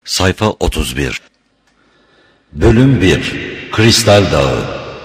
Sayfa 31. Bölüm 1. Kristal Dağı.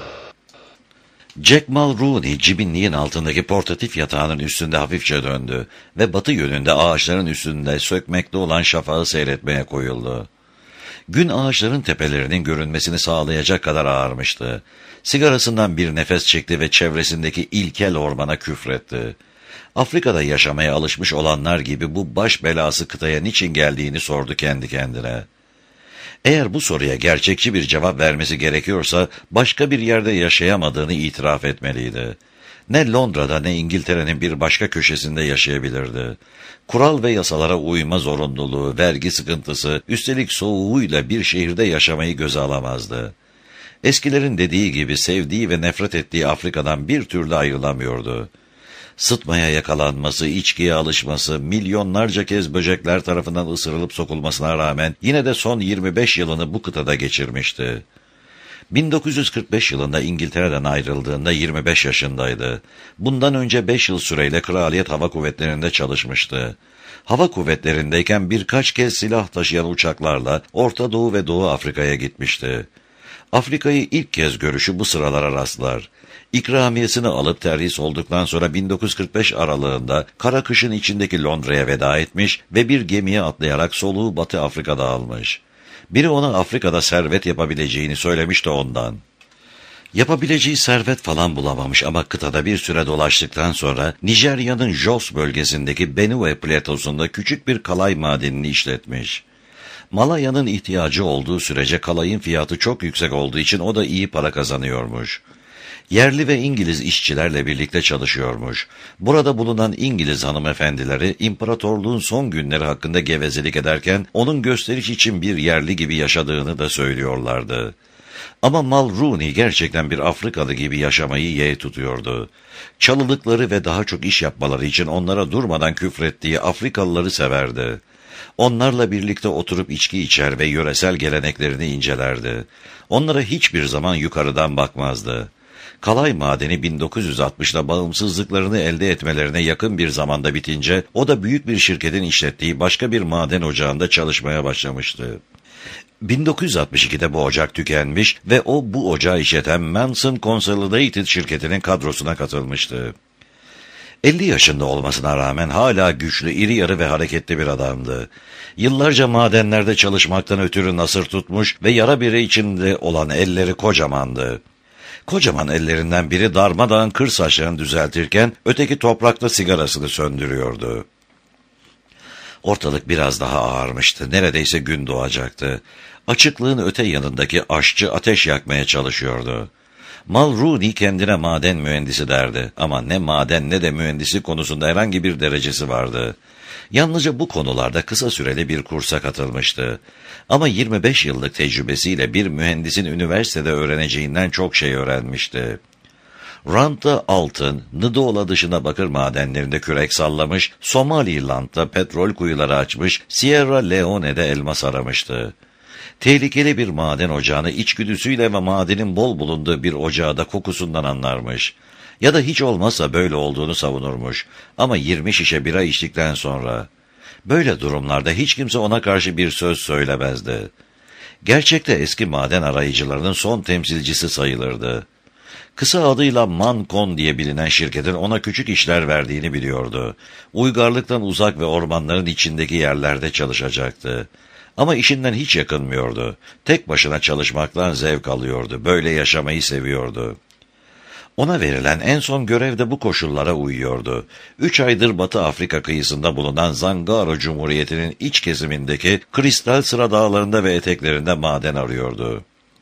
Jack Mulrooney cibinliğin altındaki portatif yatağının üstünde hafifçe döndü ve batı yönünde ağaçların üstünde sökmekte olan şafağı seyretmeye koyuldu. Gün ağaçların tepelerinin görünmesini sağlayacak kadar ağarmıştı. Sigarasından bir nefes çekti ve çevresindeki ilkel ormana küfretti. Afrika'da yaşamaya alışmış olanlar gibi bu baş belası kıtaya niçin geldiğini sordu kendi kendine. Eğer bu soruya gerçekçi bir cevap vermesi gerekiyorsa başka bir yerde yaşayamadığını itiraf etmeliydi. Ne Londra'da ne İngiltere'nin bir başka köşesinde yaşayabilirdi. Kural ve yasalara uyma zorunluluğu, vergi sıkıntısı, üstelik soğuğuyla bir şehirde yaşamayı göze alamazdı. Eskilerin dediği gibi sevdiği ve nefret ettiği Afrika'dan bir türlü ayrılamıyordu. Sıtmaya yakalanması, içkiye alışması, milyonlarca kez böcekler tarafından ısırılıp sokulmasına rağmen yine de son 25 yılını bu kıtada geçirmişti. 1945 yılında İngiltere'den ayrıldığında 25 yaşındaydı. Bundan önce 5 yıl süreyle Kraliyet Hava Kuvvetleri'nde çalışmıştı. Hava kuvvetlerindeyken birkaç kez silah taşıyan uçaklarla Orta Doğu ve Doğu Afrika'ya gitmişti. Afrika'yı ilk kez görüşü bu sıralara rastlar. İkramiyesini alıp terhis olduktan sonra 1945 aralığında kara kışın içindeki Londra'ya veda etmiş ve bir gemiye atlayarak soluğu Batı Afrika'da almış. Biri ona Afrika'da servet yapabileceğini söylemiş de ondan. Yapabileceği servet falan bulamamış ama kıtada bir süre dolaştıktan sonra Nijerya'nın Jos bölgesindeki Benue platosunda küçük bir kalay madenini işletmiş. Malaya'nın ihtiyacı olduğu sürece kalayın fiyatı çok yüksek olduğu için o da iyi para kazanıyormuş. Yerli ve İngiliz işçilerle birlikte çalışıyormuş. Burada bulunan İngiliz hanımefendileri imparatorluğun son günleri hakkında gevezelik ederken onun gösteriş için bir yerli gibi yaşadığını da söylüyorlardı. Ama Mulrooney gerçekten bir Afrikalı gibi yaşamayı yeğ tutuyordu. Çalılıkları ve daha çok iş yapmaları için onlara durmadan küfrettiği Afrikalıları severdi. Onlarla birlikte oturup içki içer ve yöresel geleneklerini incelerdi. Onlara hiçbir zaman yukarıdan bakmazdı. Kalay madeni 1960'da bağımsızlıklarını elde etmelerine yakın bir zamanda bitince o da büyük bir şirketin işlettiği başka bir maden ocağında çalışmaya başlamıştı. 1962'de bu ocak tükenmiş ve o bu ocağı işleten Manson Consolidated şirketinin kadrosuna katılmıştı. 50 yaşında olmasına rağmen hala güçlü, iri yarı ve hareketli bir adamdı. Yıllarca madenlerde çalışmaktan ötürü nasır tutmuş ve yara bere içinde olan elleri kocamandı. Kocaman ellerinden biri darmadağın kır saçlarını düzeltirken öteki toprakta sigarasını söndürüyordu. Ortalık biraz daha ağarmıştı. Neredeyse gün doğacaktı. Açıklığın öte yanındaki aşçı ateş yakmaya çalışıyordu. Mulrooney kendine maden mühendisi derdi ama ne maden ne de mühendisi konusunda herhangi bir derecesi vardı. Yalnızca bu konularda kısa süreli bir kursa katılmıştı. Ama 25 yıllık tecrübesiyle bir mühendisin üniversitede öğreneceğinden çok şey öğrenmişti. Rand'da altın, Ndola dışında bakır madenlerinde kürek sallamış, Somaliland'da petrol kuyuları açmış, Sierra Leone'de elmas aramıştı. Tehlikeli bir maden ocağını içgüdüsüyle ve madenin bol bulunduğu bir ocağı da kokusundan anlarmış. Ya da hiç olmazsa böyle olduğunu savunurmuş. Ama 20 şişe bira içtikten sonra. Böyle durumlarda hiç kimse ona karşı bir söz söylemezdi. Gerçekte eski maden arayıcılarının son temsilcisi sayılırdı. Kısa adıyla Mancon diye bilinen şirketin ona küçük işler verdiğini biliyordu. Uygarlıktan uzak ve ormanların içindeki yerlerde çalışacaktı. Ama işinden hiç yakınmıyordu. Tek başına çalışmaktan zevk alıyordu. Böyle yaşamayı seviyordu. Ona verilen en son görev de bu koşullara uyuyordu. 3 aydır Batı Afrika kıyısında bulunan Zangaro Cumhuriyeti'nin iç kesimindeki kristal sıra dağlarında ve eteklerinde maden arıyordu.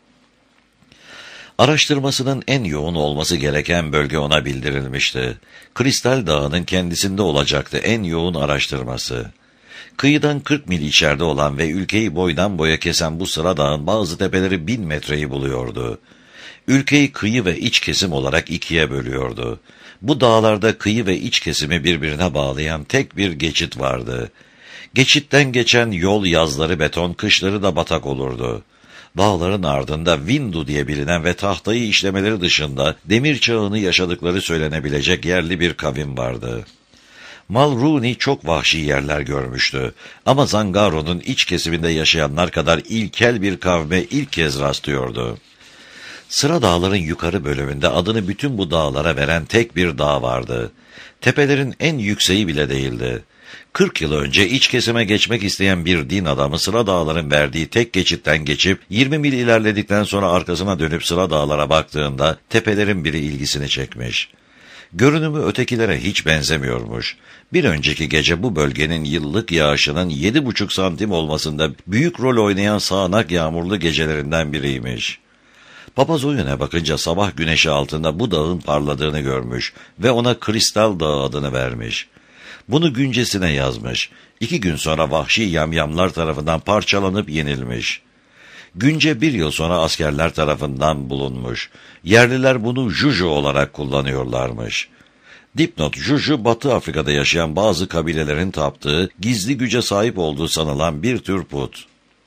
Araştırmasının en yoğun olması gereken bölge ona bildirilmişti. Kristal Dağı'nın kendisinde olacaktı en yoğun araştırması. Kıyıdan 40 mil içeride olan ve ülkeyi boydan boya kesen bu sıra dağın bazı tepeleri 1000 metreyi buluyordu. Ülkeyi kıyı ve iç kesim olarak ikiye bölüyordu. Bu dağlarda kıyı ve iç kesimi birbirine bağlayan tek bir geçit vardı. Geçitten geçen yol yazları beton, kışları da batak olurdu. Dağların ardında Windu diye bilinen ve tahtayı işlemeleri dışında demir çağını yaşadıkları söylenebilecek yerli bir kavim vardı. Mulrooney çok vahşi yerler görmüştü ama Zangaro'nun iç kesiminde yaşayanlar kadar ilkel bir kavme ilk kez rastlıyordu. Sıra dağların yukarı bölümünde adını bütün bu dağlara veren tek bir dağ vardı. Tepelerin en yükseği bile değildi. 40 yıl önce iç kesime geçmek isteyen bir din adamı Sıra Dağların verdiği tek geçitten geçip 20 mil ilerledikten sonra arkasına dönüp Sıra Dağlara baktığında tepelerin biri ilgisini çekmiş. Görünümü ötekilere hiç benzemiyormuş. Bir önceki gece bu bölgenin yıllık yağışının 7,5 santim olmasında büyük rol oynayan sağanak yağmurlu gecelerinden biriymiş. Papaz o yöne bakınca sabah güneşi altında bu dağın parladığını görmüş ve ona Kristal Dağı adını vermiş. Bunu güncesine yazmış. 2 gün sonra vahşi yamyamlar tarafından parçalanıp yenilmiş. Günce 1 yıl sonra askerler tarafından bulunmuş. Yerliler bunu Juju olarak kullanıyorlarmış. Dipnot: Juju, Batı Afrika'da yaşayan bazı kabilelerin taptığı, gizli güce sahip olduğu sanılan bir tür put.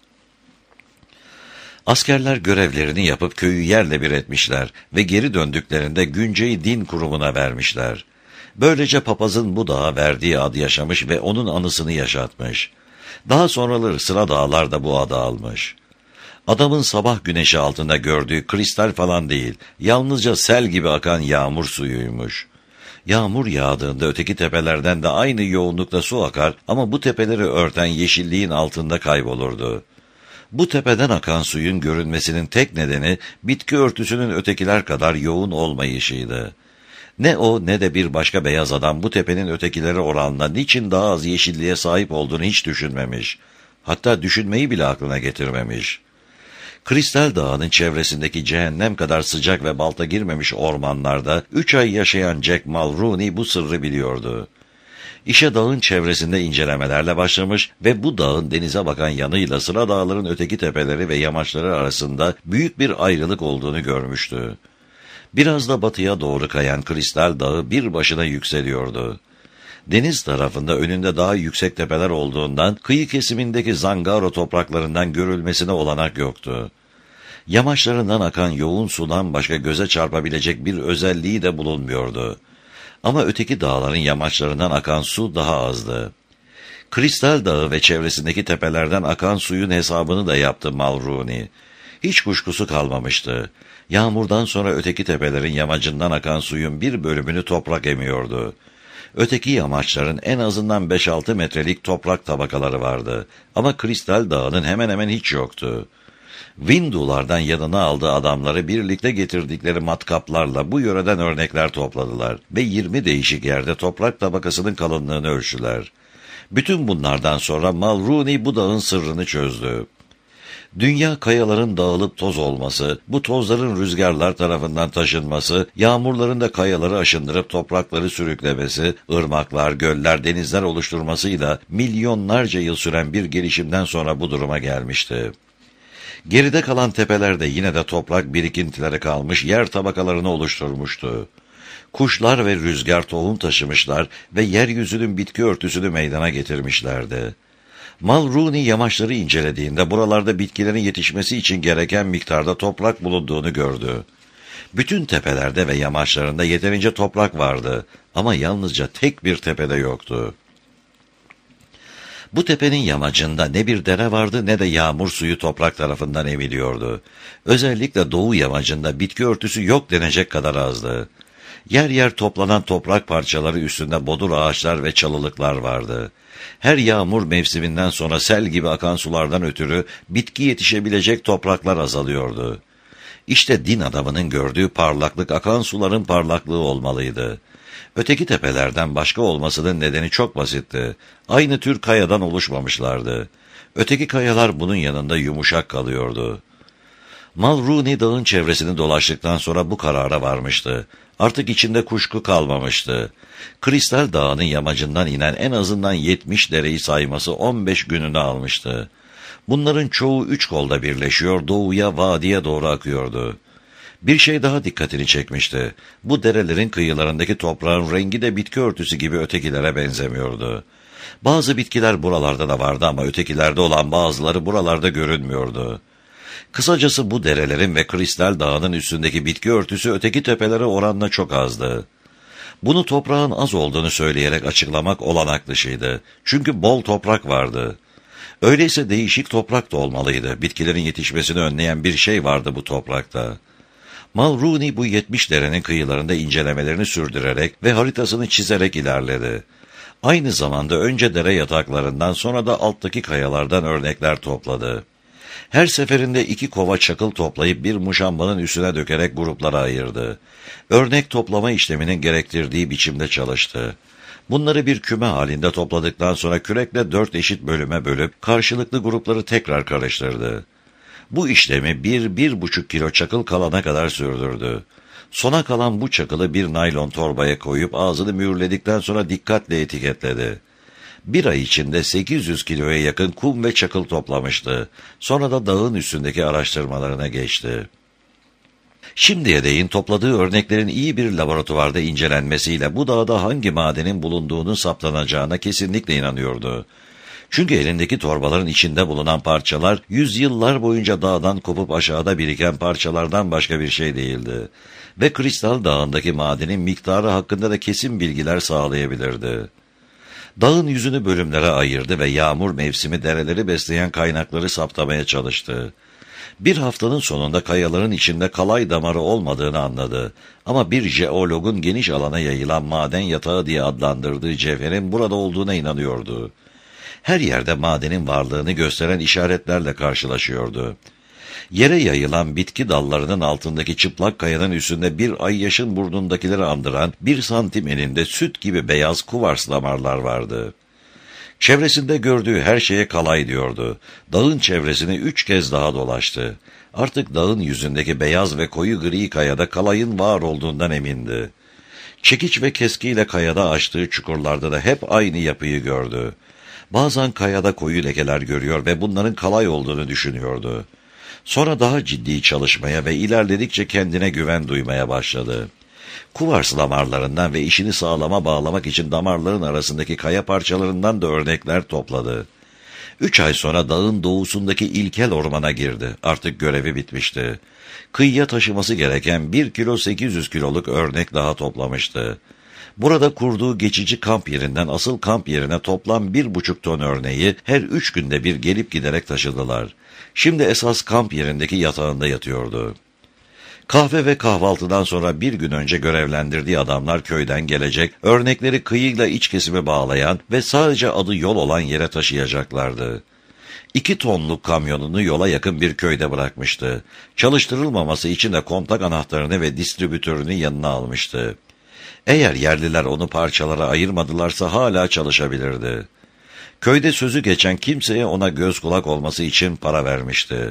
Askerler görevlerini yapıp köyü yerle bir etmişler ve geri döndüklerinde Günce'yi din kurumuna vermişler. Böylece papazın bu dağa verdiği adı yaşamış ve onun anısını yaşatmış. Daha sonraları Sıra Dağlar da bu adı almış. Adamın sabah güneşi altında gördüğü kristal falan değil, yalnızca sel gibi akan yağmur suyuymuş. Yağmur yağdığında öteki tepelerden de aynı yoğunlukta su akar ama bu tepeleri örten yeşilliğin altında kaybolurdu. Bu tepeden akan suyun görünmesinin tek nedeni bitki örtüsünün ötekiler kadar yoğun olmayışıydı. Ne o ne de bir başka beyaz adam bu tepenin ötekileri oranla niçin daha az yeşilliğe sahip olduğunu hiç düşünmemiş. Hatta düşünmeyi bile aklına getirmemiş. Kristal Dağı'nın çevresindeki cehennem kadar sıcak ve balta girmemiş ormanlarda 3 ay yaşayan Jack Mulrooney bu sırrı biliyordu. İşe dağın çevresinde incelemelerle başlamış ve bu dağın denize bakan yanıyla Sıra Dağların öteki tepeleri ve yamaçları arasında büyük bir ayrılık olduğunu görmüştü. Biraz da batıya doğru kayan Kristal Dağı bir başına yükseliyordu. Deniz tarafında önünde daha yüksek tepeler olduğundan kıyı kesimindeki Zangaro topraklarından görülmesine olanak yoktu. Yamaçlarından akan yoğun sudan başka göze çarpabilecek bir özelliği de bulunmuyordu. Ama öteki dağların yamaçlarından akan su daha azdı. Kristal Dağı ve çevresindeki tepelerden akan suyun hesabını da yaptı Mulrooney. Hiç kuşkusu kalmamıştı. Yağmurdan sonra öteki tepelerin yamacından akan suyun bir bölümünü toprak emiyordu. Öteki yamaçların en azından 5-6 metrelik toprak tabakaları vardı. Ama Kristal Dağı'nın hemen hemen hiç yoktu. Windulardan yanına aldığı adamları birlikte getirdikleri matkaplarla bu yöreden örnekler topladılar ve 20 değişik yerde toprak tabakasının kalınlığını ölçtüler. Bütün bunlardan sonra Mulrooney bu dağın sırrını çözdü. Dünya kayaların dağılıp toz olması, bu tozların rüzgarlar tarafından taşınması, yağmurların da kayaları aşındırıp toprakları sürüklemesi, ırmaklar, göller, denizler oluşturmasıyla milyonlarca yıl süren bir gelişimden sonra bu duruma gelmişti. Geride kalan tepelerde yine de toprak birikintileri kalmış yer tabakalarını oluşturmuştu. Kuşlar ve rüzgar tohum taşımışlar ve yeryüzünün bitki örtüsünü meydana getirmişlerdi. Mulrooney yamaçları incelediğinde buralarda bitkilerin yetişmesi için gereken miktarda toprak bulunduğunu gördü. Bütün tepelerde ve yamaçlarında yeterince toprak vardı ama yalnızca tek bir tepede yoktu. Bu tepenin yamacında ne bir dere vardı ne de yağmur suyu toprak tarafından emiliyordu. Özellikle doğu yamacında bitki örtüsü yok denecek kadar azdı. Yer yer toplanan toprak parçaları üstünde bodur ağaçlar ve çalılıklar vardı. Her yağmur mevsiminden sonra sel gibi akan sulardan ötürü bitki yetişebilecek topraklar azalıyordu. İşte din adamının gördüğü parlaklık akan suların parlaklığı olmalıydı. Öteki tepelerden başka olmasının nedeni çok basitti. Aynı tür kayadan oluşmamışlardı. Öteki kayalar bunun yanında yumuşak kalıyordu. Mulrooney dağın çevresini dolaştıktan sonra bu karara varmıştı. Artık içinde kuşku kalmamıştı. Kristal Dağı'nın yamacından inen en azından 70 dereyi sayması 15 gününü almıştı. Bunların çoğu 3 kolda birleşiyor, doğuya, vadiye doğru akıyordu. Bir şey daha dikkatini çekmişti. Bu derelerin kıyılarındaki toprağın rengi de bitki örtüsü gibi ötekilere benzemiyordu. Bazı bitkiler buralarda da vardı ama ötekilerde olan bazıları buralarda görünmüyordu. Kısacası bu derelerin ve Kristal Dağı'nın üstündeki bitki örtüsü öteki tepelere oranla çok azdı. Bunu toprağın az olduğunu söyleyerek açıklamak olanak dışıydı. Çünkü bol toprak vardı. Öyleyse değişik toprak da olmalıydı. Bitkilerin yetişmesini önleyen bir şey vardı bu toprakta. Mulrooney bu 70 derenin kıyılarında incelemelerini sürdürerek ve haritasını çizerek ilerledi. Aynı zamanda önce dere yataklarından sonra da alttaki kayalardan örnekler topladı. Her seferinde 2 kova çakıl toplayıp bir muşambanın üstüne dökerek gruplara ayırdı. Örnek toplama işleminin gerektirdiği biçimde çalıştı. Bunları bir küme halinde topladıktan sonra kürekle 4 eşit bölüme bölüp karşılıklı grupları tekrar karıştırdı. Bu işlemi 1-1,5 kilo çakıl kalana kadar sürdürdü. Sona kalan bu çakılı bir naylon torbaya koyup ağzını mühürledikten sonra dikkatle etiketledi. Bir ay içinde 800 kiloya yakın kum ve çakıl toplamıştı. Sonra da dağın üstündeki araştırmalarına geçti. Şimdiye değin topladığı örneklerin iyi bir laboratuvarda incelenmesiyle bu dağda hangi madenin bulunduğunun saptanacağına kesinlikle inanıyordu. Çünkü elindeki torbaların içinde bulunan parçalar yüzyıllar boyunca dağdan kopup aşağıda biriken parçalardan başka bir şey değildi. Ve Kristal Dağı'ndaki madenin miktarı hakkında da kesin bilgiler sağlayabilirdi. Dağın yüzünü bölümlere ayırdı ve yağmur mevsimi dereleri besleyen kaynakları saptamaya çalıştı. Bir haftanın sonunda kayaların içinde kalay damarı olmadığını anladı. Ama bir jeologun geniş alana yayılan maden yatağı diye adlandırdığı cevherin burada olduğuna inanıyordu. Her yerde madenin varlığını gösteren işaretlerle karşılaşıyordu. Yere yayılan bitki dallarının altındaki çıplak kayanın üstünde bir ayyaşın burnundakileri andıran 1 santim eninde süt gibi beyaz kuvars damarlar vardı. Çevresinde gördüğü her şeye kalay diyordu. Dağın çevresini 3 kez daha dolaştı. Artık dağın yüzündeki beyaz ve koyu gri kayada kalayın var olduğundan emindi. Çekiç ve keskiyle kayada açtığı çukurlarda da hep aynı yapıyı gördü. Bazen kayada koyu lekeler görüyor ve bunların kalay olduğunu düşünüyordu. Sonra daha ciddi çalışmaya ve ilerledikçe kendine güven duymaya başladı. Kuvars damarlarından ve işini sağlama bağlamak için damarların arasındaki kaya parçalarından da örnekler topladı. 3 ay sonra dağın doğusundaki ilkel ormana girdi. Artık görevi bitmişti. Kıyıya taşıması gereken 1 kilo 800 kiloluk örnek daha toplamıştı. Burada kurduğu geçici kamp yerinden asıl kamp yerine toplam 1,5 ton örneği her 3 günde bir gelip giderek taşıdılar. Şimdi esas kamp yerindeki yatağında yatıyordu. Kahve ve kahvaltıdan sonra bir gün önce görevlendirdiği adamlar köyden gelecek, örnekleri kıyıyla iç kesimi bağlayan ve sadece adı yol olan yere taşıyacaklardı. 2 tonluk kamyonunu yola yakın bir köyde bırakmıştı. Çalıştırılmaması için de kontak anahtarını ve distribütörünü yanına almıştı. Eğer yerliler onu parçalara ayırmadılarsa hala çalışabilirdi. Köyde sözü geçen kimseye ona göz kulak olması için para vermişti.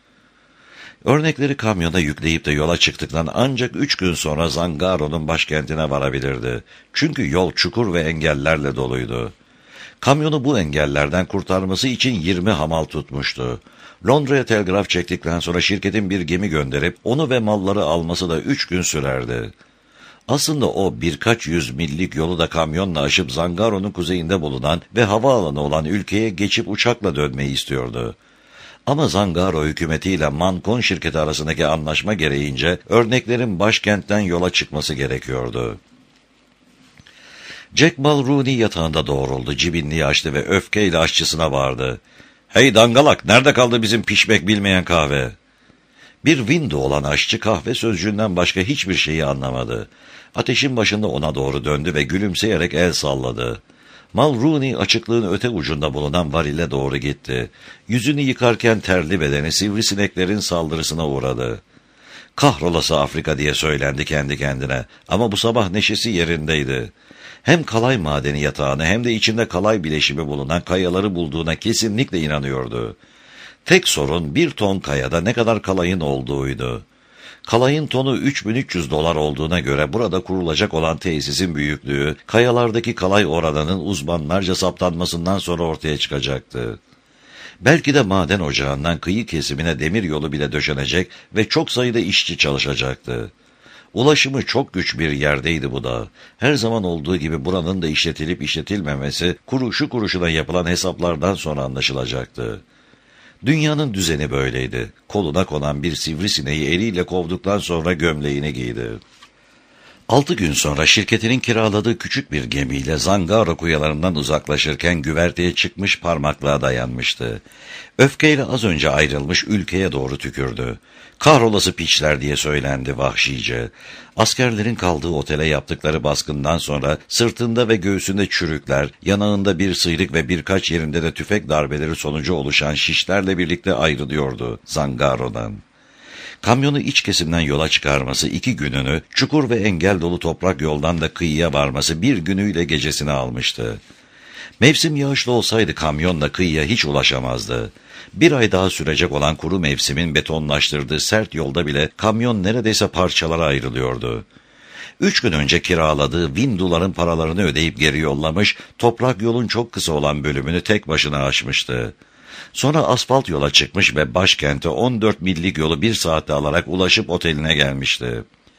Örnekleri kamyona yükleyip de yola çıktıktan ancak 3 gün sonra Zangaro'nun başkentine varabilirdi. Çünkü yol çukur ve engellerle doluydu. Kamyonu bu engellerden kurtarması için 20 hamal tutmuştu. Londra'ya telgraf çektikten sonra şirketin bir gemi gönderip onu ve malları alması da 3 gün sürerdi. Aslında o birkaç yüz millik yolu da kamyonla aşıp Zangaro'nun kuzeyinde bulunan ve havaalanı olan ülkeye geçip uçakla dönmeyi istiyordu. Ama Zangaro hükümetiyle Mancon şirketi arasındaki anlaşma gereğince örneklerin başkentten yola çıkması gerekiyordu. Jack Mulrooney yatağında doğruldu, cibinliği açtı ve öfkeyle aşçısına bağırdı. "Hey dangalak, nerede kaldı bizim pişmek bilmeyen kahve?" Bir window olan aşçı kahve sözcüğünden başka hiçbir şeyi anlamadı. Ateşin başında ona doğru döndü ve gülümseyerek el salladı. Mulrooney açıklığın öte ucunda bulunan varile doğru gitti. Yüzünü yıkarken terli bedeni sivrisineklerin saldırısına uğradı. "Kahrolası Afrika" diye söylendi kendi kendine ama bu sabah neşesi yerindeydi. Hem kalay madeni yatağını hem de içinde kalay bileşimi bulunan kayaları bulduğuna kesinlikle inanıyordu. Tek sorun 1 ton kayada ne kadar kalayın olduğuydu. Kalayın tonu $3.300 olduğuna göre burada kurulacak olan tesisin büyüklüğü, kayalardaki kalay oranının uzmanlarca saptanmasından sonra ortaya çıkacaktı. Belki de maden ocağından kıyı kesimine demir yolu bile döşenecek ve çok sayıda işçi çalışacaktı. Ulaşımı çok güç bir yerdeydi bu da. Her zaman olduğu gibi buranın da işletilip işletilmemesi kuruşu kuruşuna yapılan hesaplardan sonra anlaşılacaktı. Dünyanın düzeni böyleydi. Koluna konan bir sivrisineği eliyle kovduktan sonra gömleğini giydi. 6 gün sonra şirketinin kiraladığı küçük bir gemiyle Zangaro kuyularından uzaklaşırken güverteye çıkmış parmaklığa dayanmıştı. Öfkeyle az önce ayrılmış ülkeye doğru tükürdü. Kahrolası piçler diye söylendi vahşice. Askerlerin kaldığı otele yaptıkları baskından sonra sırtında ve göğsünde çürükler, yanağında bir sıyrık ve birkaç yerinde de tüfek darbeleri sonucu oluşan şişlerle birlikte ayrılıyordu Zangaro'dan. Kamyonu iç kesimden yola çıkarması 2 gününü, çukur ve engel dolu toprak yoldan da kıyıya varması 1 günüyle gecesini almıştı. Mevsim yağışlı olsaydı kamyonla kıyıya hiç ulaşamazdı. 1 ay daha sürecek olan kuru mevsimin betonlaştırdığı sert yolda bile kamyon neredeyse parçalara ayrılıyordu. 3 gün önce kiraladığı $1000 paralarını ödeyip geri yollamış, toprak yolun çok kısa olan bölümünü tek başına aşmıştı. Sonra asfalt yola çıkmış ve başkente 14 millik yolu 1 saatte alarak ulaşıp oteline gelmişti.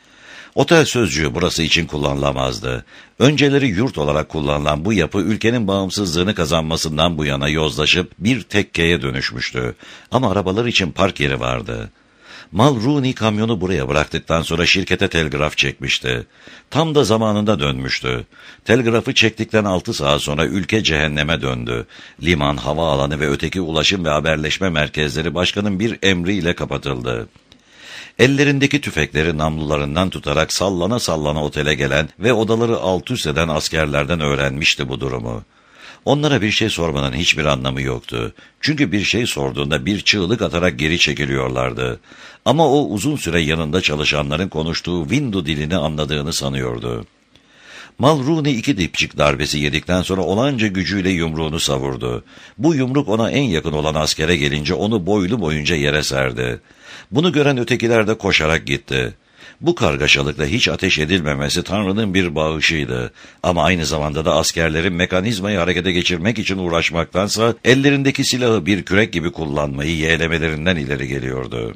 Otel sözcüğü burası için kullanılamazdı. Önceleri yurt olarak kullanılan bu yapı ülkenin bağımsızlığını kazanmasından bu yana yozlaşıp bir tekkeye dönüşmüştü. Ama arabalar için park yeri vardı. Mulrooney kamyonu buraya bıraktıktan sonra şirkete telgraf çekmişti. Tam da zamanında dönmüştü. Telgrafı çektikten 6 saat sonra ülke cehenneme döndü. Liman, havaalanı ve öteki ulaşım ve haberleşme merkezleri başkanın bir emriyle kapatıldı. Ellerindeki tüfekleri namlularından tutarak sallana sallana otele gelen ve odaları alt üst eden askerlerden öğrenmişti bu durumu. Onlara bir şey sormanın hiçbir anlamı yoktu. Çünkü bir şey sorduğunda bir çığlık atarak geri çekiliyorlardı. Ama o uzun süre yanında çalışanların konuştuğu Windu dilini anladığını sanıyordu. Mulrooney 2 dipçik darbesi yedikten sonra olanca gücüyle yumruğunu savurdu. Bu yumruk ona en yakın olan askere gelince onu boylu boyunca yere serdi. Bunu gören ötekiler de koşarak gitti. Bu kargaşalıkta hiç ateş edilmemesi Tanrı'nın bir bağışıydı. Ama aynı zamanda da askerlerin mekanizmayı harekete geçirmek için uğraşmaktansa ellerindeki silahı bir kürek gibi kullanmayı yeğlemelerinden ileri geliyordu.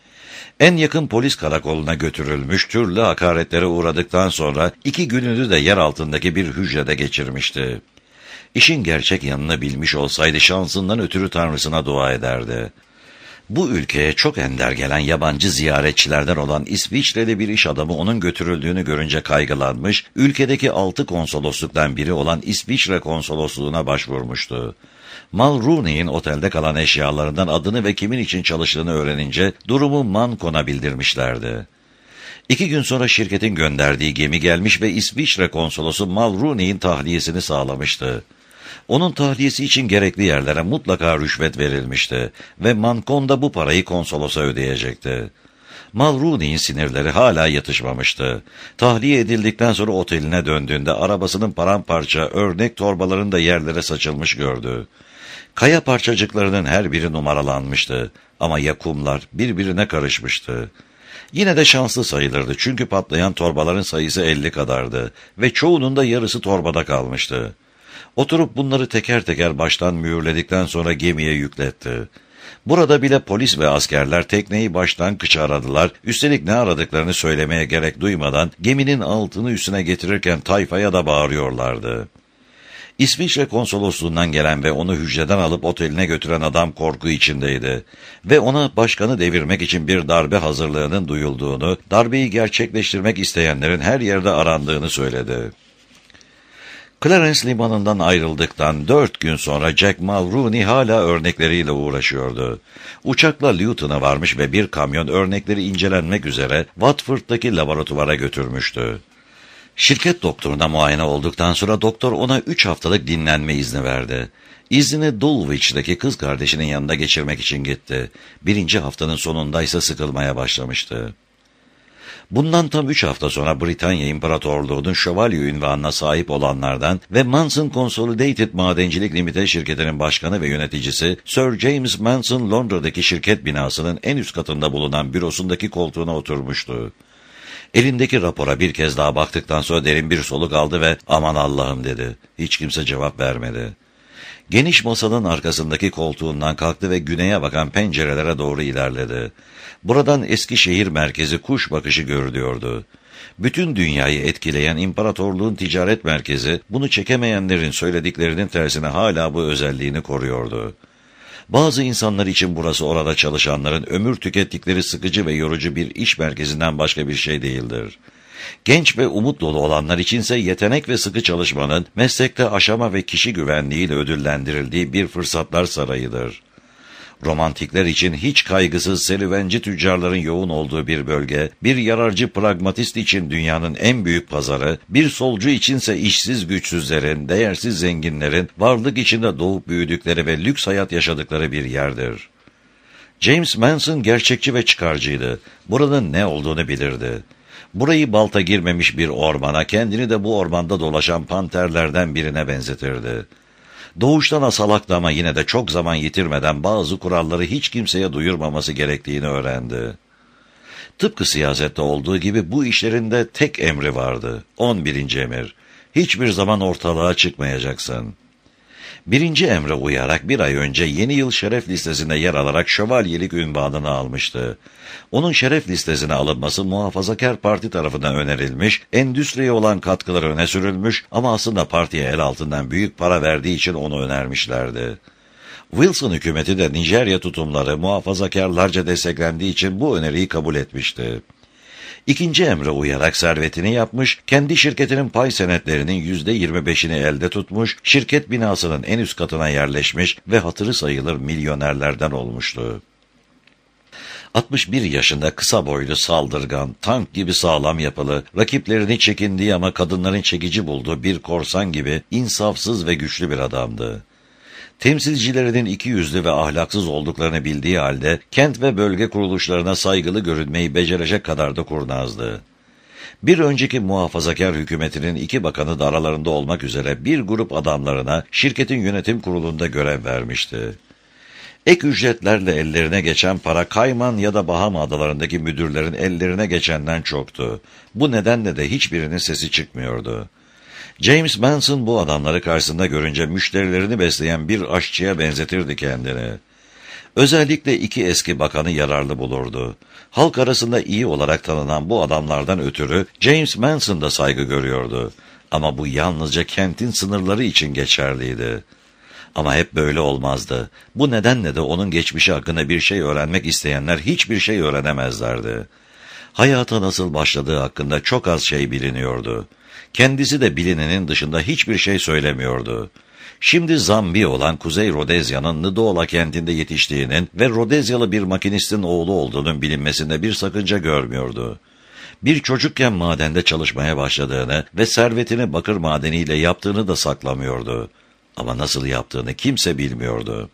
En yakın polis karakoluna götürülmüş, türlü hakaretlere uğradıktan sonra 2 gününü de yer altındaki bir hücrede geçirmişti. İşin gerçek yanını bilmiş olsaydı şansından ötürü Tanrısına dua ederdi. Bu ülkeye çok ender gelen yabancı ziyaretçilerden olan İsviçreli bir iş adamı onun götürüldüğünü görünce kaygılanmış, ülkedeki 6 konsolosluktan biri olan İsviçre konsolosluğuna başvurmuştu. Mulrooney'in otelde kalan eşyalarından adını ve kimin için çalıştığını öğrenince durumu Mankon'a bildirmişlerdi. 2 gün sonra şirketin gönderdiği gemi gelmiş ve İsviçre konsolosu Mulrooney'in tahliyesini sağlamıştı. Onun tahliyesi için gerekli yerlere mutlaka rüşvet verilmişti ve Mankon da bu parayı konsolosa ödeyecekti. Mulrooney'in sinirleri hala yatışmamıştı. Tahliye edildikten sonra oteline döndüğünde arabasının paramparça örnek torbaların da yerlere saçılmış gördü. Kaya parçacıklarının her biri numaralanmıştı ama ya kumlar birbirine karışmıştı. Yine de şanslı sayılırdı çünkü patlayan torbaların sayısı 50 kadardı ve çoğunun da yarısı torbada kalmıştı. Oturup bunları teker teker baştan mühürledikten sonra gemiye yükletti. Burada bile polis ve askerler tekneyi baştan kıça aradılar, üstelik ne aradıklarını söylemeye gerek duymadan geminin altını üstüne getirirken tayfaya da bağırıyorlardı. İsviçre konsolosluğundan gelen ve onu hücreden alıp oteline götüren adam korku içindeydi ve ona başkanı devirmek için bir darbe hazırlığının duyulduğunu, darbeyi gerçekleştirmek isteyenlerin her yerde arandığını söyledi. Clarence limanından ayrıldıktan 4 gün sonra Jack Mulrooney hala örnekleriyle uğraşıyordu. Uçakla Luton'a varmış ve bir kamyon örnekleri incelenmek üzere Watford'daki laboratuvara götürmüştü. Şirket doktoruna muayene olduktan sonra doktor ona 3 haftalık dinlenme izni verdi. İznini Dulwich'teki kız kardeşinin yanında geçirmek için gitti. 1. haftanın sonundaysa sıkılmaya başlamıştı. Bundan tam 3 hafta sonra Britanya İmparatorluğu'nun şövalye ünvanına sahip olanlardan ve Manson Consolidated Madencilik Limited şirketinin başkanı ve yöneticisi Sir James Manson Londra'daki şirket binasının en üst katında bulunan bürosundaki koltuğuna oturmuştu. Elindeki rapora bir kez daha baktıktan sonra derin bir soluk aldı ve "Aman Allah'ım" dedi. Hiç kimse cevap vermedi. Geniş masanın arkasındaki koltuğundan kalktı ve güneye bakan pencerelere doğru ilerledi. Buradan eski şehir merkezi kuş bakışı görülüyordu. Bütün dünyayı etkileyen imparatorluğun ticaret merkezi, bunu çekemeyenlerin söylediklerinin tersine hala bu özelliğini koruyordu. Bazı insanlar için burası orada çalışanların ömür tükettikleri sıkıcı ve yorucu bir iş merkezinden başka bir şey değildir. Genç ve umut dolu olanlar içinse yetenek ve sıkı çalışmanın meslekte aşama ve kişi güvenliğiyle ödüllendirildiği bir fırsatlar sarayıdır. Romantikler için hiç kaygısız serüvenci tüccarların yoğun olduğu bir bölge, bir yararcı pragmatist için dünyanın en büyük pazarı, bir solcu içinse işsiz güçsüzlerin, değersiz zenginlerin, varlık içinde doğup büyüdükleri ve lüks hayat yaşadıkları bir yerdir. James Manson gerçekçi ve çıkarcıydı. Buranın ne olduğunu bilirdi. Burayı balta girmemiş bir ormana, kendini de bu ormanda dolaşan panterlerden birine benzetirdi. Doğuştan asalaktı ama yine de çok zaman yitirmeden bazı kuralları hiç kimseye duyurmaması gerektiğini öğrendi. Tıpkı siyasette olduğu gibi bu işlerinde tek emri vardı. 11. emir. Hiçbir zaman ortalığa çıkmayacaksın. 1. emre uyarak bir ay önce yeni yıl şeref listesinde yer alarak şövalyelik ünvanını almıştı. Onun şeref listesine alınması Muhafazakar Parti tarafından önerilmiş, endüstriye olan katkıları öne sürülmüş ama aslında partiye el altından büyük para verdiği için onu önermişlerdi. Wilson hükümeti de Nijerya tutumları muhafazakarlarca desteklendiği için bu öneriyi kabul etmişti. 2. emre uyarak servetini yapmış, kendi şirketinin pay senetlerinin %25'ini elde tutmuş, şirket binasının en üst katına yerleşmiş ve hatırı sayılır milyonerlerden olmuştu. 61 yaşında kısa boylu, saldırgan, tank gibi sağlam yapılı, rakiplerini çekindiği ama kadınların çekici bulduğu bir korsan gibi insafsız ve güçlü bir adamdı. Temsilcilerinin ikiyüzlü ve ahlaksız olduklarını bildiği halde kent ve bölge kuruluşlarına saygılı görünmeyi becerecek kadar da kurnazdı. Bir önceki muhafazakar hükümetinin 2 bakanı da aralarında olmak üzere bir grup adamlarına şirketin yönetim kurulunda görev vermişti. Ek ücretlerle ellerine geçen para Kayman ya da Bahama adalarındaki müdürlerin ellerine geçenden çoktu. Bu nedenle de hiçbirinin sesi çıkmıyordu. James Manson bu adamları karşısında görünce müşterilerini besleyen bir aşçıya benzetirdi kendini. Özellikle 2 eski bakanı yararlı bulurdu. Halk arasında iyi olarak tanınan bu adamlardan ötürü James Manson da saygı görüyordu. Ama bu yalnızca kentin sınırları için geçerliydi. Ama hep böyle olmazdı. Bu nedenle de onun geçmişi hakkında bir şey öğrenmek isteyenler hiçbir şey öğrenemezlerdi. Hayata nasıl başladığı hakkında çok az şey biliniyordu. Kendisi de bilinenin dışında hiçbir şey söylemiyordu. Şimdi Zambi olan Kuzey Rodezya'nın Ndola kentinde yetiştiğinin ve Rodezyalı bir makinistin oğlu olduğunun bilinmesinde bir sakınca görmüyordu. Bir çocukken madende çalışmaya başladığını ve servetini bakır madeniyle yaptığını da saklamıyordu. Ama nasıl yaptığını kimse bilmiyordu.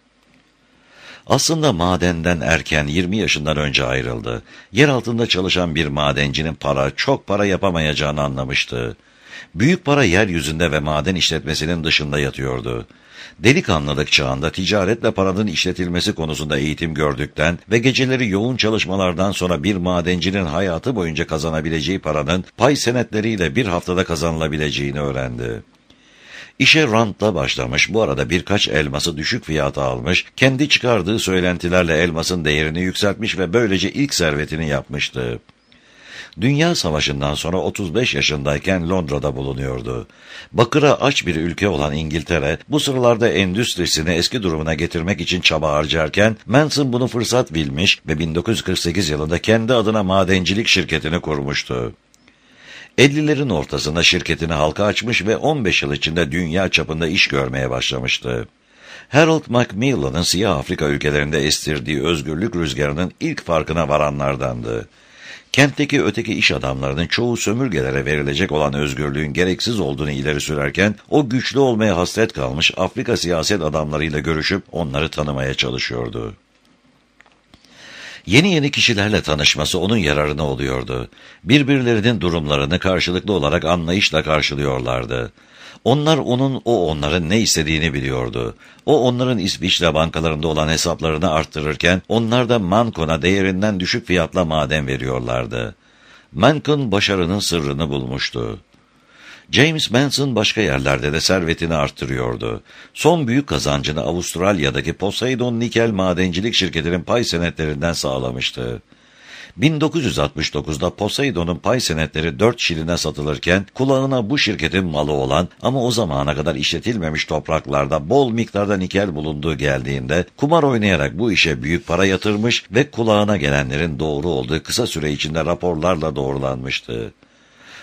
Aslında madenden erken 20 yaşından önce ayrıldı. Yer altında çalışan bir madencinin çok para yapamayacağını anlamıştı. Büyük para yeryüzünde ve maden işletmesinin dışında yatıyordu. Delikanlılık çağında ticaretle paranın işletilmesi konusunda eğitim gördükten ve geceleri yoğun çalışmalardan sonra bir madencinin hayatı boyunca kazanabileceği paranın pay senetleriyle bir haftada kazanılabileceğini öğrendi. İşe rantla başlamış, bu arada birkaç elması düşük fiyata almış, kendi çıkardığı söylentilerle elmasın değerini yükseltmiş ve böylece ilk servetini yapmıştı. Dünya Savaşı'ndan sonra 35 yaşındayken Londra'da bulunuyordu. Bakıra aç bir ülke olan İngiltere, bu sıralarda endüstrisini eski durumuna getirmek için çaba harcarken, Manson bunu fırsat bilmiş ve 1948 yılında kendi adına madencilik şirketini kurmuştu. 50'lerin ortasında şirketini halka açmış ve 15 yıl içinde dünya çapında iş görmeye başlamıştı. Harold Macmillan'ın Siyah Afrika ülkelerinde estirdiği özgürlük rüzgarının ilk farkına varanlardandı. Kentteki öteki iş adamlarının çoğu sömürgelere verilecek olan özgürlüğün gereksiz olduğunu ileri sürerken, o güçlü olmaya hasret kalmış Afrika siyaset adamlarıyla görüşüp onları tanımaya çalışıyordu. Yeni kişilerle tanışması onun yararına oluyordu. Birbirlerinin durumlarını karşılıklı olarak anlayışla karşılıyorlardı. Onlar onların ne istediğini biliyordu. O onların İsviçre bankalarında olan hesaplarını arttırırken onlar da Mancon'a değerinden düşük fiyatla maden veriyorlardı. Mancon başarının sırrını bulmuştu. James Manson başka yerlerde de servetini arttırıyordu. Son büyük kazancını Avustralya'daki Poseidon Nikel Madencilik Şirketi'nin pay senetlerinden sağlamıştı. 1969'da Poseidon'un pay senetleri 4 şiline satılırken kulağına bu şirketin malı olan ama o zamana kadar işletilmemiş topraklarda bol miktarda nikel bulunduğu geldiğinde kumar oynayarak bu işe büyük para yatırmış ve kulağına gelenlerin doğru olduğu kısa süre içinde raporlarla doğrulanmıştı.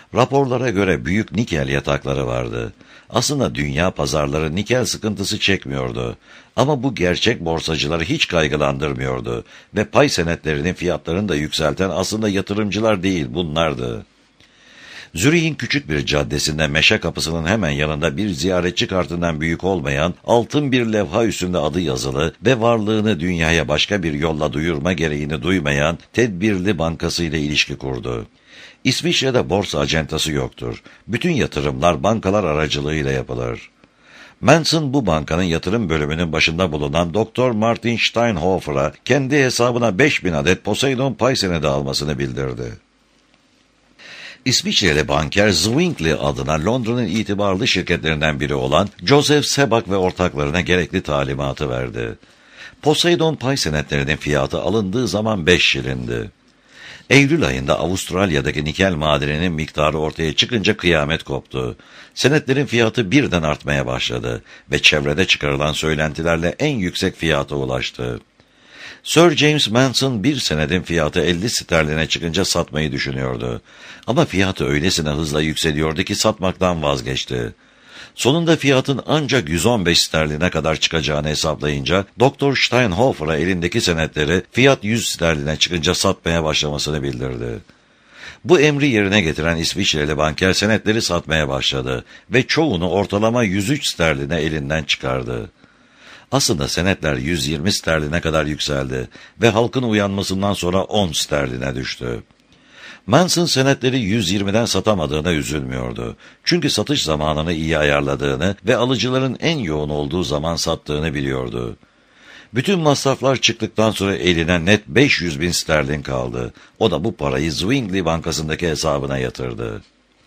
Raporlara göre büyük nikel yatakları vardı. Aslında dünya pazarları nikel sıkıntısı çekmiyordu. Ama bu gerçek borsacıları hiç kaygılandırmıyordu ve pay senetlerinin fiyatlarını da yükselten aslında yatırımcılar değil bunlardı. Zürih'in küçük bir caddesinde meşe kapısının hemen yanında bir ziyaretçi kartından büyük olmayan altın bir levha üstünde adı yazılı ve varlığını dünyaya başka bir yolla duyurma gereğini duymayan Tedbirli Bankası ile ilişki kurdu. İsviçre'de borsa acentası yoktur. Bütün yatırımlar bankalar aracılığıyla yapılır. Manson bu bankanın yatırım bölümünün başında bulunan Dr. Martin Steinhofer'a kendi hesabına 5000 adet Poseidon pay senedi almasını bildirdi. İsviçreli banker Zwingli adına Londra'nın itibarlı şirketlerinden biri olan Joseph Sebak ve ortaklarına gerekli talimatı verdi. Poseidon pay senetlerinin fiyatı alındığı zaman 5 şilindi. Eylül ayında Avustralya'daki nikel madeninin miktarı ortaya çıkınca kıyamet koptu. Senetlerin fiyatı birden artmaya başladı ve çevrede çıkarılan söylentilerle en yüksek fiyata ulaştı. Sir James Manson bir senedin fiyatı 50 sterline çıkınca satmayı düşünüyordu. Ama fiyatı öylesine hızla yükseliyordu ki satmaktan vazgeçti. Sonunda fiyatın ancak 115 sterline kadar çıkacağını hesaplayınca Dr. Steinhofer'a elindeki senetleri fiyat 100 sterline çıkınca satmaya başlamasını bildirdi. Bu emri yerine getiren İsviçreli banker senetleri satmaya başladı ve çoğunu ortalama 103 sterline elinden çıkardı. Aslında senetler 120 sterline kadar yükseldi ve halkın uyanmasından sonra 10 sterline düştü. Manson senetleri 120'den satamadığına üzülmüyordu. Çünkü satış zamanını iyi ayarladığını ve alıcıların en yoğun olduğu zaman sattığını biliyordu. Bütün masraflar çıktıktan sonra eline net 500 bin sterlin kaldı. O da bu parayı Zwingli Bankası'ndaki hesabına yatırdı.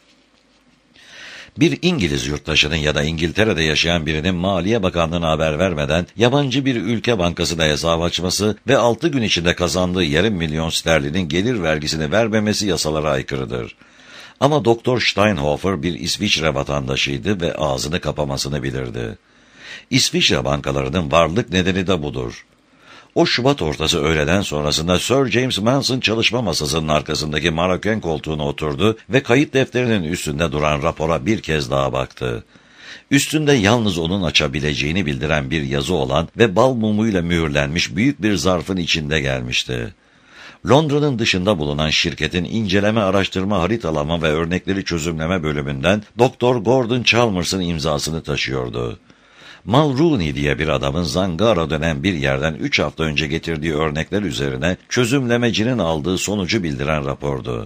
Bir İngiliz yurttaşının ya da İngiltere'de yaşayan birinin Maliye Bakanlığı'na haber vermeden yabancı bir ülke bankasına hesap açması ve 6 gün içinde kazandığı yarım milyon sterlinin gelir vergisini vermemesi yasalara aykırıdır. Ama Dr. Steinhofer bir İsviçre vatandaşıydı ve ağzını kapamasını bilirdi. İsviçre bankalarının varlık nedeni de budur. O Şubat ortası öğleden sonrasında Sir James Manson çalışma masasının arkasındaki maroken koltuğuna oturdu ve kayıt defterinin üstünde duran rapora bir kez daha baktı. Üstünde yalnız onun açabileceğini bildiren bir yazı olan ve bal mumuyla mühürlenmiş büyük bir zarfın içinde gelmişti. Londra'nın dışında bulunan şirketin inceleme, araştırma, haritalama ve örnekleri çözümleme bölümünden Dr. Gordon Chalmers'ın imzasını taşıyordu. Mulrooney diye bir adamın Zangaro denen bir yerden 3 hafta önce getirdiği örnekler üzerine çözümlemecinin aldığı sonucu bildiren rapordu.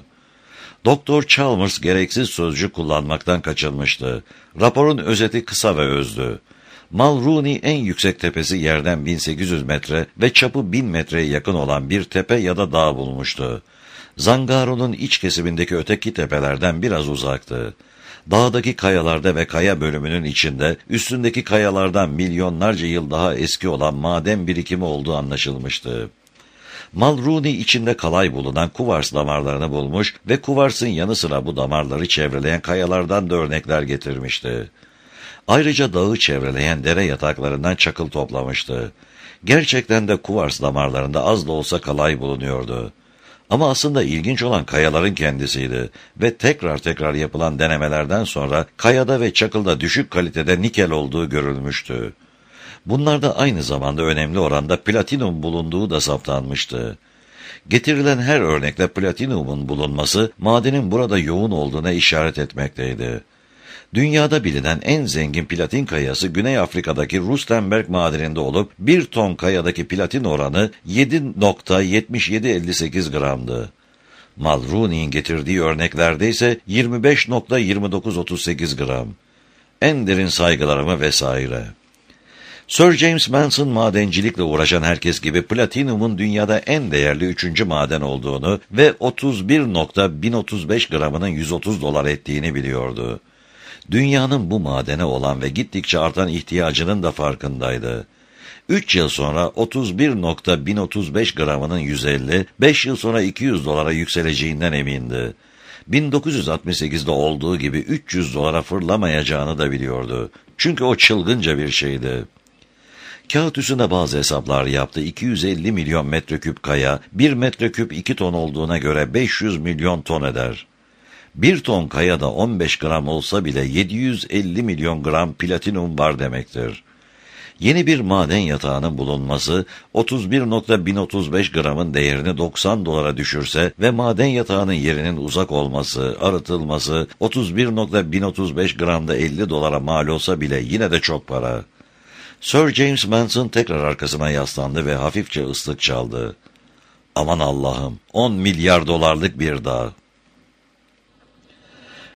Dr. Chalmers gereksiz sözcük kullanmaktan kaçınmıştı. Raporun özeti kısa ve özdü. Mulrooney en yüksek tepesi yerden 1800 metre ve çapı 1000 metreye yakın olan bir tepe ya da dağ bulmuştu. Zangaro'nun iç kesimindeki öteki tepelerden biraz uzaktı. Dağdaki kayalarda ve kaya bölümünün içinde üstündeki kayalardan milyonlarca yıl daha eski olan maden birikimi olduğu anlaşılmıştı. Mulrooney içinde kalay bulunan kuvars damarlarını bulmuş ve kuvarsın yanı sıra bu damarları çevreleyen kayalardan da örnekler getirmişti. Ayrıca dağı çevreleyen dere yataklarından çakıl toplamıştı. Gerçekten de kuvars damarlarında az da olsa kalay bulunuyordu. Ama aslında ilginç olan kayaların kendisiydi ve tekrar yapılan denemelerden sonra kayada ve çakılda düşük kalitede nikel olduğu görülmüştü. Bunlarda aynı zamanda önemli oranda platinum bulunduğu da saptanmıştı. Getirilen her örnekle platinumun bulunması madenin burada yoğun olduğuna işaret etmekteydi. Dünyada bilinen en zengin platin kayası Güney Afrika'daki Rustenburg madeninde olup 1 ton kayadaki platin oranı 7,7758 gramdı. Mulrooney'in getirdiği örneklerde ise 25,2938 gram. En derin saygılarımı vesaire. Sir James Manson madencilikle uğraşan herkes gibi platinumun dünyada en değerli 3. maden olduğunu ve 31,1035 gramının 130 dolar ettiğini biliyordu. Dünyanın bu madene olan ve gittikçe artan ihtiyacının da farkındaydı. 3 yıl sonra 31,1035 gramının 150, 5 yıl sonra 200 dolara yükseleceğinden emindi. 1968'de olduğu gibi 300 dolara fırlamayacağını da biliyordu. Çünkü o çılgınca bir şeydi. Kağıt üstünde bazı hesaplar yaptı. 250 milyon metreküp kaya, 1 metreküp 2 ton olduğuna göre 500 milyon ton eder. Bir ton kayada 15 gram olsa bile 750 milyon gram platinum var demektir. Yeni bir maden yatağının bulunması 31.1035 gramın değerini 90 dolara düşürse ve maden yatağının yerinin uzak olması, arıtılması 31.1035 gramda 50 dolara mal olsa bile yine de çok para. Sir James Manson tekrar arkasına yaslandı ve hafifçe ıslık çaldı. Aman Allah'ım, 10 milyar dolarlık bir dağ.